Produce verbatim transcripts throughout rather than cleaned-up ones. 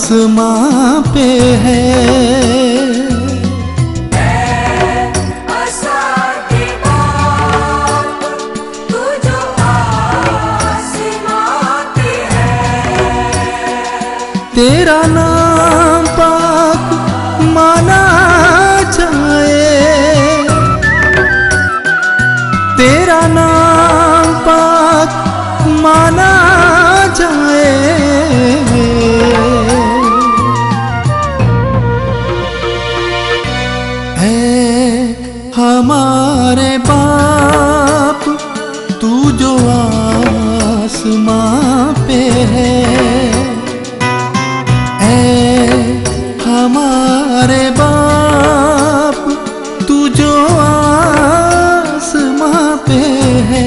आसमां पे है। तेरा नाम पाक माना जाए, तेरा नाम पाक माना जाए। है हमारे बाप तू जो आसमां पे है, हमारे बाप तू जो आसमां पे है।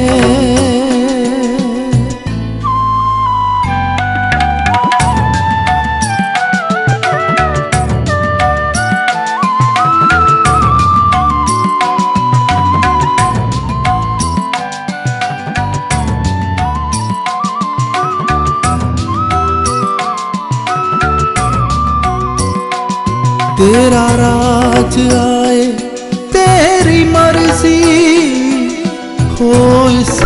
तेरा राज आए, तेरी मर्जी हो